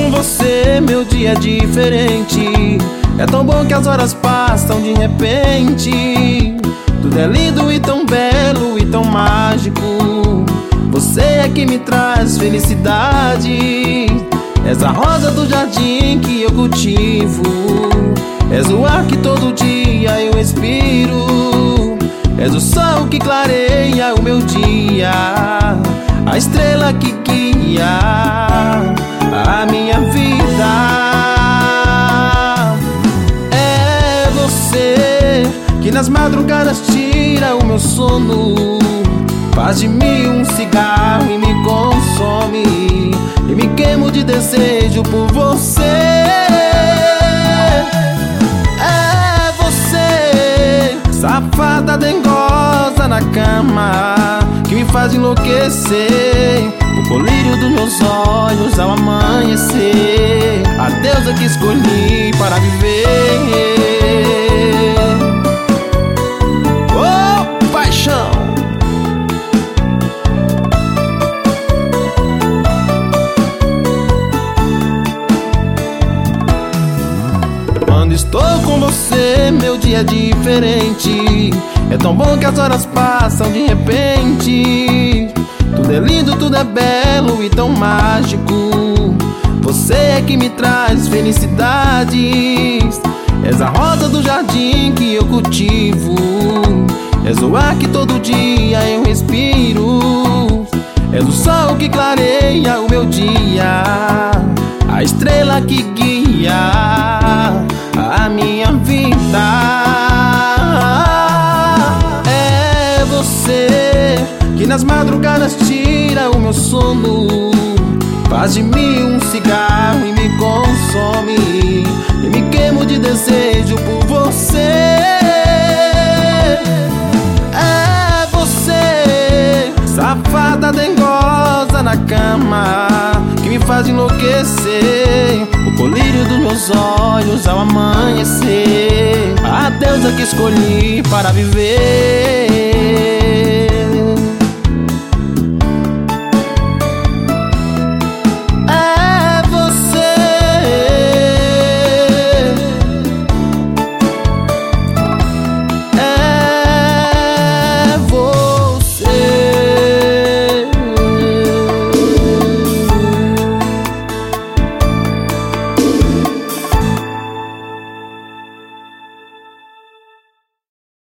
com você, meu dia é diferente. É tão bom que as horas passam de repente. Tudo é lindo e tão belo e tão mágico. Você é que me traz felicidade. És a rosa do jardim que eu cultivo. És o ar que todo dia eu respiro. És o sol que clareia o meu dia, a estrela que guia a minha vida. É você que nas madrugadas tira o meu sono, faz de mim um cigarro e me consome, e me queimo de desejo por você. É você, safada dengosa na cama, que me faz enlouquecer, o colírio dos meus olhos ao amanhecer, a deusa que escolhi para viver. Oh, paixão! Quando estou com você, meu dia é diferente. É tão bom que as horas passam de repente. Tudo é lindo, tudo é belo e tão mágico. Você é que me traz felicidades. És a rosa do jardim que eu cultivo. És o ar que todo dia eu respiro. És o sol que clareia o meu dia, a estrela que guia a minha vida. É você que nas madrugadas tira o meu sono, faz de mim um cigarro e me consome, e me queimo de desejo por você. É você, safada dengosa na cama, que me faz enlouquecer, o colírio dos meus olhos ao amanhecer, a deusa que escolhi para viver.